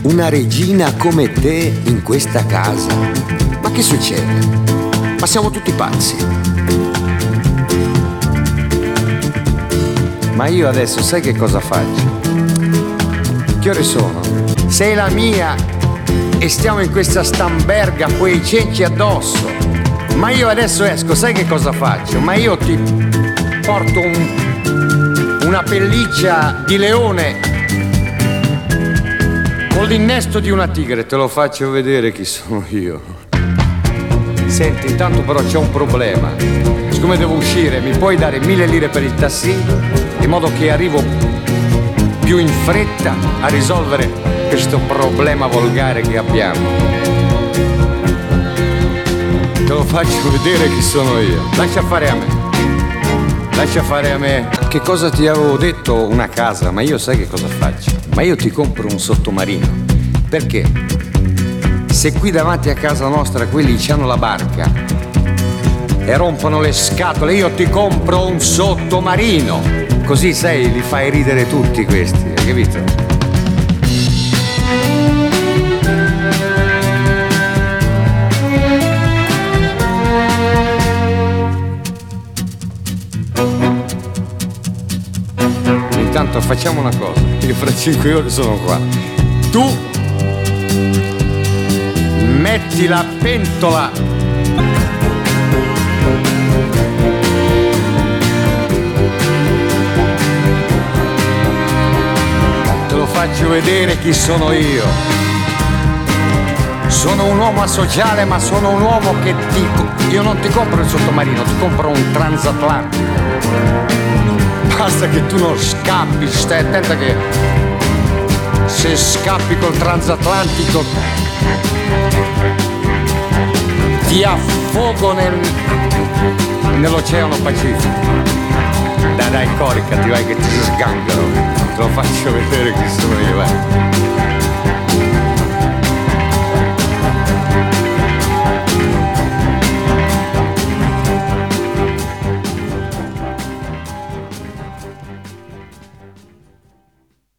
una regina come te in questa casa? Ma che succede? Ma siamo tutti pazzi. Ma io adesso sai che cosa faccio? Che ore sono? Sei la mia e stiamo in questa stamberga coi cenci addosso. Ma io adesso esco, sai che cosa faccio? Ma io ti porto una pelliccia di leone con l'innesto di una tigre, te lo faccio vedere chi sono io. Senti, intanto però c'è un problema. Siccome devo uscire, mi puoi dare 1000 lire per il taxi, in modo che arrivo più in fretta a risolvere questo problema volgare che abbiamo. Te lo faccio vedere chi sono io. Lascia fare a me. Lascia fare a me. Che cosa ti avevo detto? Una casa, ma io sai che cosa faccio? Ma io ti compro un sottomarino. Perché? Se qui davanti a casa nostra quelli c'hanno la barca e rompono le scatole, io ti compro un sottomarino. Così sai, li fai ridere tutti questi, hai capito? Intanto facciamo una cosa, io fra 5 ore sono qua. Tu metti la pentola te lo faccio vedere chi sono io. Sono un uomo asociale, ma sono un uomo che io non ti compro il sottomarino, ti compro un transatlantico. Basta che tu non scappi, stai attenta che se scappi col transatlantico ti affogo nell'oceano Pacifico. Dai, coricati, vai che ti sgangano. Te lo faccio vedere chi sono io, vai.